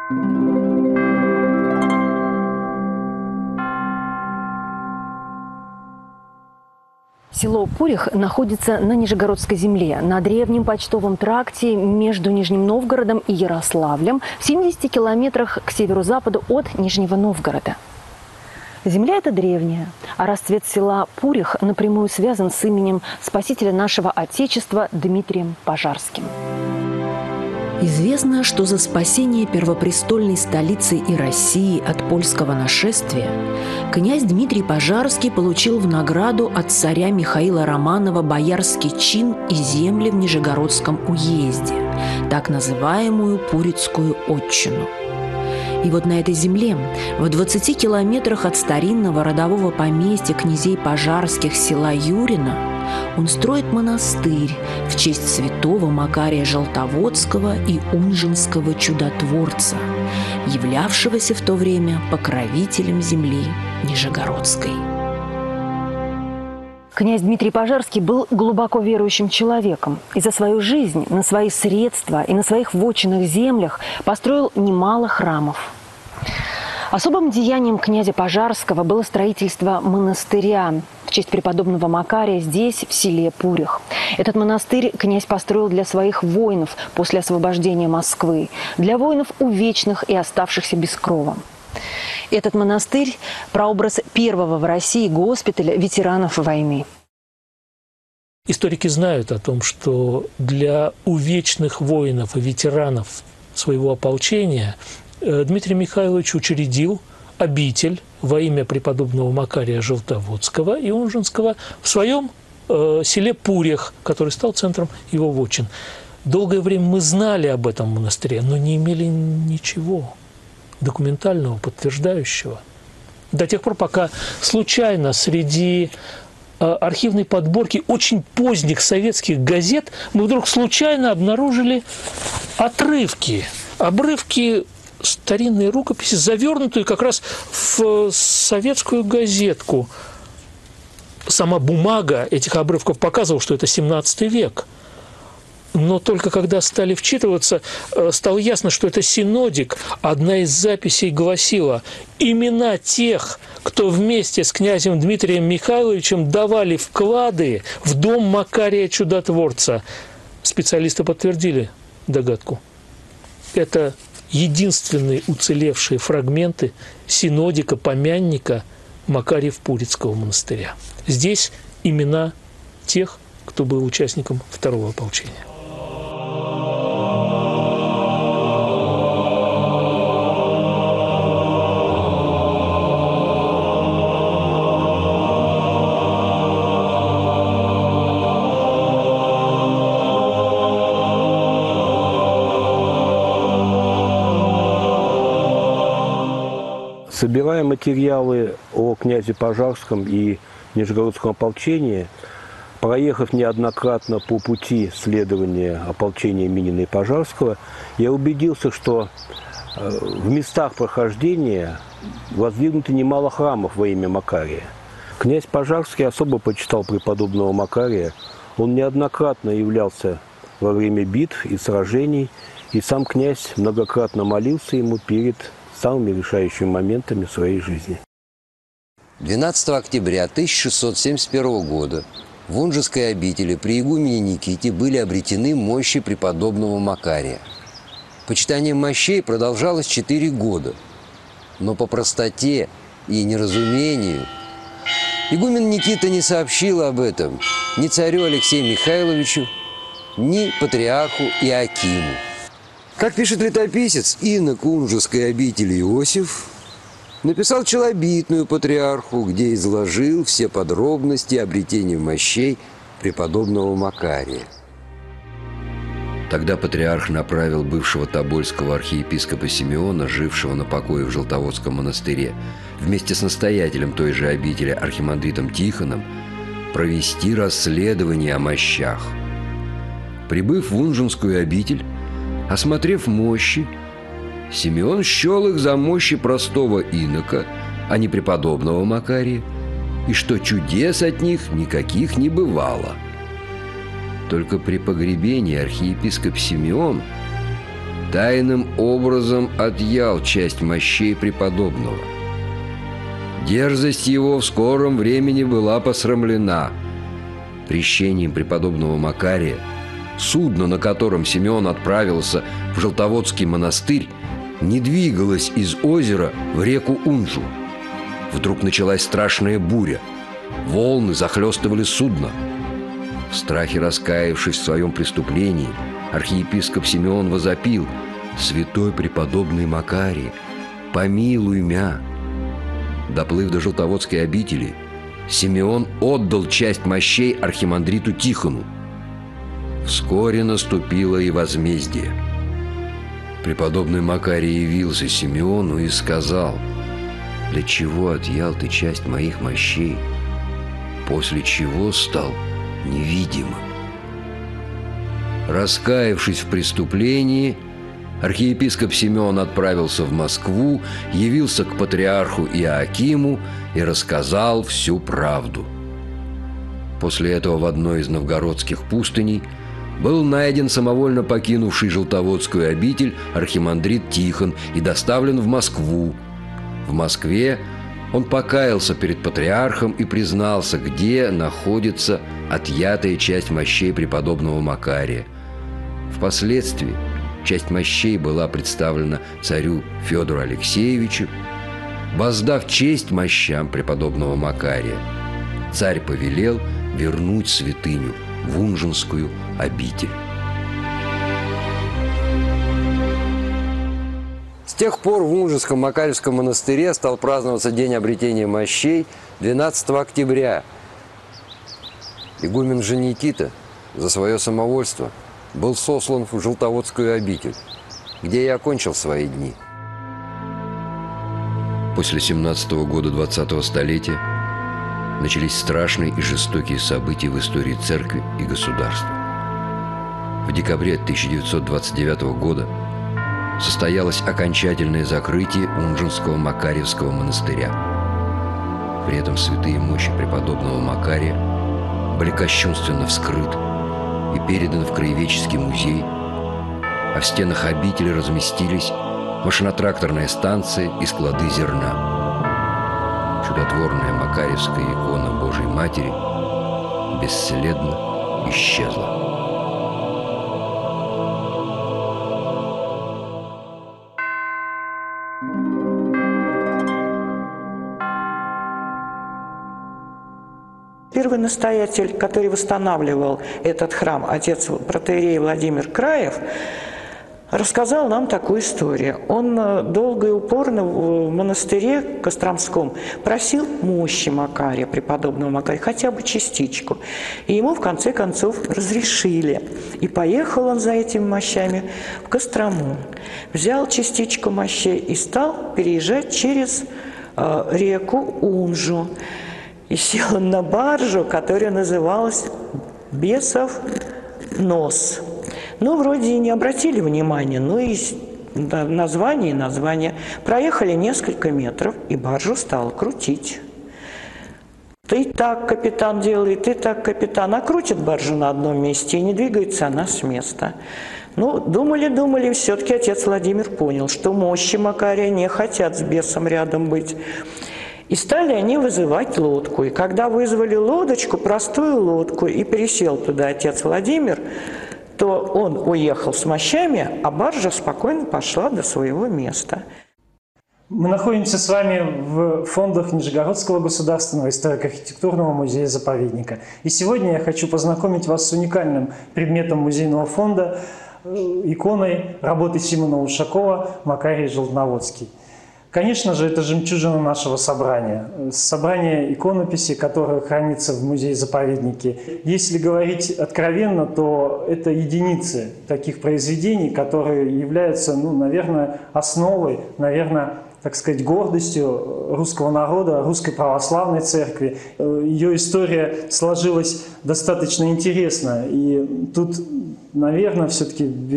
Село Пурих находится на Нижегородской земле, на древнем почтовом тракте между Нижним Новгородом и Ярославлем, в семидесяти километрах к северо-западу от Нижнего Новгорода. Земля эта древняя, а расцвет села Пурих напрямую связан с именем спасителя нашего Отечества Дмитрием Пожарским. Известно, что за спасение первопрестольной столицы и России от польского нашествия князь Дмитрий Пожарский получил в награду от царя Михаила Романова боярский чин и земли в Нижегородском уезде, так называемую Пурицкую отчину. И вот на этой земле, в двадцати километрах от старинного родового поместья князей Пожарских села Юрино, он строит монастырь в честь святого Макария Желтоводского и Унжинского чудотворца, являвшегося в то время покровителем земли Нижегородской. Князь Дмитрий Пожарский был глубоко верующим человеком и за свою жизнь, на свои средства и на своих вотчинных землях построил немало храмов. Особым деянием князя Пожарского было строительство монастыря в честь преподобного Макария здесь, в селе Пурих. Этот монастырь князь построил для своих воинов после освобождения Москвы, для воинов увечных и оставшихся без крова. Этот монастырь – прообраз первого в России госпиталя ветеранов войны. Историки знают о том, что для увечных воинов и ветеранов своего ополчения Дмитрий Михайлович учредил обитель во имя преподобного Макария Желтоводского и Унжинского в своем э, селе Пурих, который стал центром его вотчин. Долгое время мы знали об этом монастыре, но не имели ничего документального, подтверждающего. До тех пор, пока случайно среди э, архивной подборки очень поздних советских газет мы вдруг случайно обнаружили отрывки, обрывки старинные рукописи, завернутые как раз в советскую газетку. Сама бумага этих обрывков показывала, что это семнадцатый век. Но только когда стали вчитываться, стало ясно, что это синодик. Одна из записей гласила: имена тех, кто вместе с князем Дмитрием Михайловичем давали вклады в дом Макария Чудотворца. Специалисты подтвердили догадку. Это единственные уцелевшие фрагменты синодика, помянника Макарьев-Пурицкого монастыря. Здесь имена тех, кто был участником второго ополчения. Собирая материалы о князе Пожарском и Нижегородском ополчении, проехав неоднократно по пути следования ополчения Минина и Пожарского, я убедился, что в местах прохождения воздвигнуто немало храмов во имя Макария. Князь Пожарский особо почитал преподобного Макария. Он неоднократно являлся во время битв и сражений, и сам князь многократно молился ему перед самыми решающими моментами своей жизни. двенадцатого октября тысяча шестьсот семьдесят первого года в Унжинской обители при игумене Никите были обретены мощи преподобного Макария. Почитание мощей продолжалось четыре года, но по простоте и неразумению игумен Никита не сообщил об этом ни царю Алексею Михайловичу, ни патриарху Иоакиму. Как пишет летописец, инок Унжинской обители Иосиф написал челобитную патриарху, где изложил все подробности обретения мощей преподобного Макария. Тогда патриарх направил бывшего тобольского архиепископа Симеона, жившего на покое в Желтоводском монастыре, вместе с настоятелем той же обители архимандритом Тихоном, провести расследование о мощах. Прибыв в Унжинскую обитель, осмотрев мощи, Симеон счел их за мощи простого инока, а не преподобного Макария, и что чудес от них никаких не бывало. Только при погребении архиепископ Симеон тайным образом отъял часть мощей преподобного. Дерзость его в скором времени была посрамлена. Крещением преподобного Макария судно, на котором Симеон отправился в Желтоводский монастырь, не двигалось из озера в реку Унжу. Вдруг началась страшная буря. Волны захлестывали судно. В страхе раскаявшись в своем преступлении, архиепископ Симеон возопил: «Святой преподобный Макарий, помилуй мя!» Доплыв до Желтоводской обители, Симеон отдал часть мощей архимандриту Тихону. Вскоре наступило и возмездие. Преподобный Макарий явился Симеону и сказал: «Для чего отъял ты часть моих мощей, после чего стал невидимым?» Раскаявшись в преступлении, архиепископ Симеон отправился в Москву, явился к патриарху Иоакиму и рассказал всю правду. После этого в одной из новгородских пустыней был найден самовольно покинувший Желтоводскую обитель архимандрит Тихон и доставлен в Москву. В Москве он покаялся перед патриархом и признался, где находится отъятая часть мощей преподобного Макария. Впоследствии часть мощей была представлена царю Федору Алексеевичу. Воздав честь мощам преподобного Макария, царь повелел вернуть святыню в Унжинскую обитель. С тех пор в Унжинском Макарьевском монастыре стал праздноваться День обретения мощей двенадцатого октября. Игумен же Никита за свое самовольство был сослан в Желтоводскую обитель, где и окончил свои дни. После семнадцатого года двадцатого столетия начались страшные и жестокие события в истории церкви и государства. В декабре тысяча девятьсот двадцать девятого года состоялось окончательное закрытие Унжинского Макарьевского монастыря. При этом святые мощи преподобного Макария были кощунственно вскрыты и переданы в краеведческий музей, а в стенах обители разместились машинотракторная станция и склады зерна. Чудотворная Макарьевская икона Божией Матери бесследно исчезла. Первый настоятель, который восстанавливал этот храм, отец протоиерей Владимир Краев, рассказал нам такую историю. Он долго и упорно в монастыре Костромском просил мощи Макария, преподобного Макария, хотя бы частичку. И ему в конце концов разрешили. И поехал он за этими мощами в Кострому. Взял частичку мощей и стал переезжать через э, реку Унжу. И сел он на баржу, которая называлась «Бесов нос». Ну, вроде и не обратили внимания, но и название и название. Проехали несколько метров, и баржу стал крутить. Ты так, капитан, делает, ты так, капитан. А крутит баржу на одном месте, и не двигается она с места. Ну, думали-думали, все-таки отец Владимир понял, что мощи Макария не хотят с бесом рядом быть. И стали они вызывать лодку. И когда вызвали лодочку, простую лодку, и пересел туда отец Владимир, то он уехал с мощами, а баржа спокойно пошла до своего места. Мы находимся с вами в фондах Нижегородского государственного историко-архитектурного музея-заповедника. И сегодня я хочу познакомить вас с уникальным предметом музейного фонда, иконой работы Симона Ушакова «Макарий Желтноводский». Конечно же, это жемчужина нашего собрания. Собрание иконописи, которое хранится в музее-заповеднике. Если говорить откровенно, то это единицы таких произведений, которые являются, ну, наверное, основой, наверное, так сказать, гордостью русского народа, русской православной церкви. Ее история сложилась достаточно интересно. И тут, наверное, все-таки без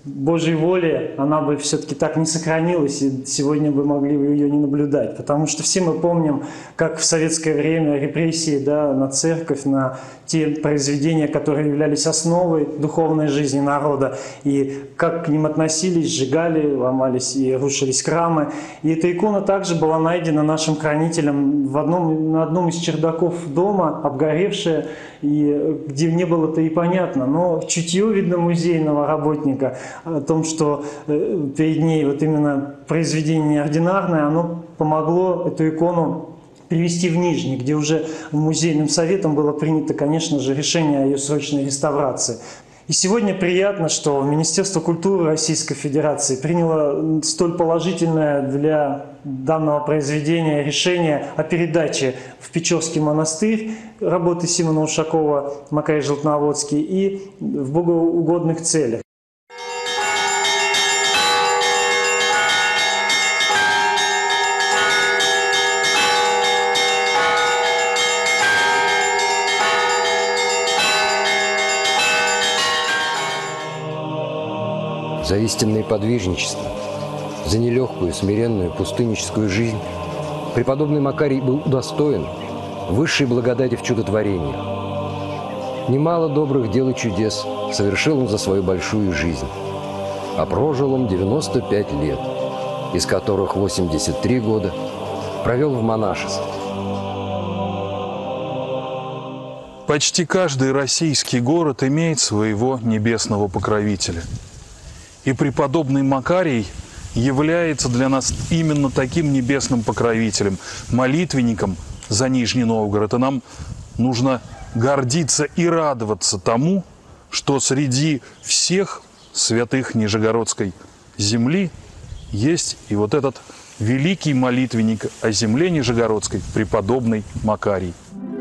Божьей воле она бы все-таки так не сохранилась, и сегодня бы могли ее не наблюдать. Потому что все мы помним, как в советское время репрессии, да, на церковь, на те произведения, которые являлись основой духовной жизни народа, и как к ним относились, сжигали, ломались и рушились храмы. И эта икона также была найдена нашим хранителем в одном, на одном из чердаков дома, обгоревшая, и где не было-то и понятно. Но чутье, видно, музейного работника о том, что перед ней вот именно произведение неординарное, оно помогло эту икону перевести в Нижний, где уже музейным советом было принято, конечно же, решение о ее срочной реставрации. И сегодня приятно, что Министерство культуры Российской Федерации приняло столь положительное для данного произведения решение о передаче в Печорский монастырь работы Симона Ушакова «Макарий Желтноводский» и в богоугодных целях. За истинное подвижничество, за нелегкую, смиренную, пустынническую жизнь преподобный Макарий был удостоен высшей благодати в чудотворении. Немало добрых дел и чудес совершил он за свою большую жизнь, а прожил он девяносто пять лет, из которых восемьдесят три года провел в монашестве. Почти каждый российский город имеет своего небесного покровителя. И преподобный Макарий является для нас именно таким небесным покровителем, молитвенником за Нижний Новгород. И нам нужно гордиться и радоваться тому, что среди всех святых Нижегородской земли есть и вот этот великий молитвенник о земле Нижегородской, преподобный Макарий.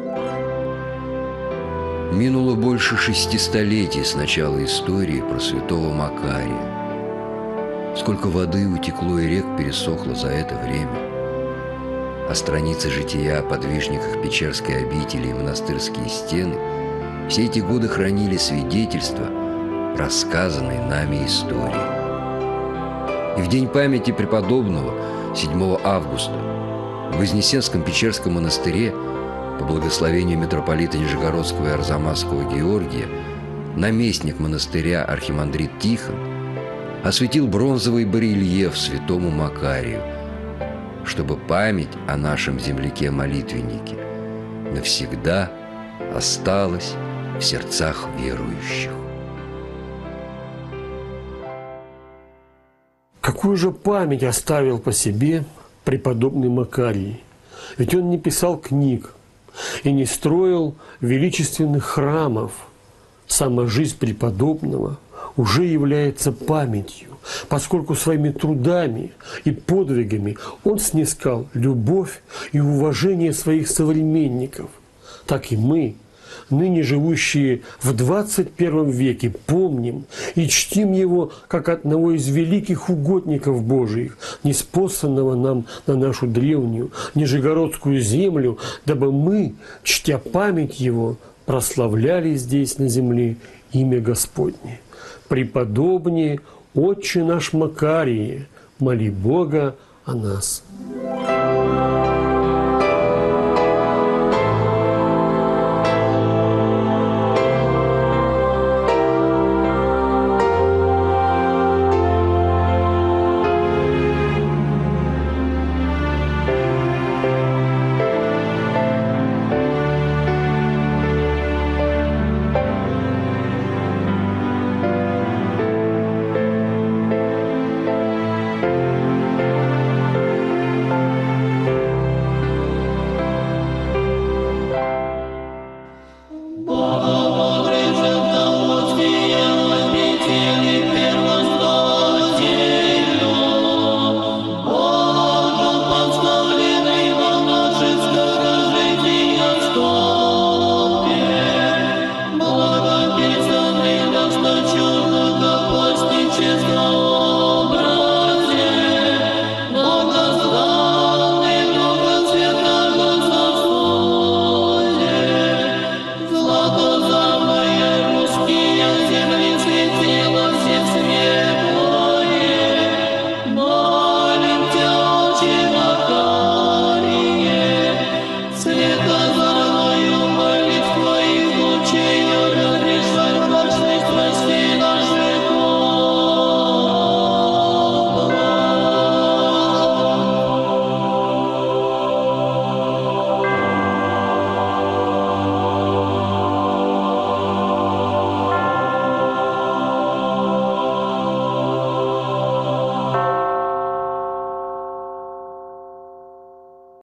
Минуло больше шести столетий с начала истории про святого Макария. Сколько воды утекло и рек пересохло за это время. А страницы жития о подвижниках Печерской обители и монастырские стены все эти годы хранили свидетельства рассказанной нами истории. И в день памяти преподобного, седьмого августа, в Вознесенском Печерском монастыре по благословению митрополита Нижегородского и Арзамасского Георгия наместник монастыря архимандрит Тихон осветил бронзовый барельеф святому Макарию, чтобы память о нашем земляке-молитвеннике навсегда осталась в сердцах верующих. Какую же память оставил по себе преподобный Макарий? Ведь он не писал книг и не строил величественных храмов. Сама жизнь преподобного уже является памятью, поскольку своими трудами и подвигами он снискал любовь и уважение своих современников. Так и мы, ныне живущие в двадцать первом веке, помним и чтим его как одного из великих угодников Божиих, ниспосланного нам на нашу древнюю Нижегородскую землю, дабы мы, чтя память его, прославляли здесь на земле имя Господне. Преподобнее Отче наш Макарий, моли Бога о нас.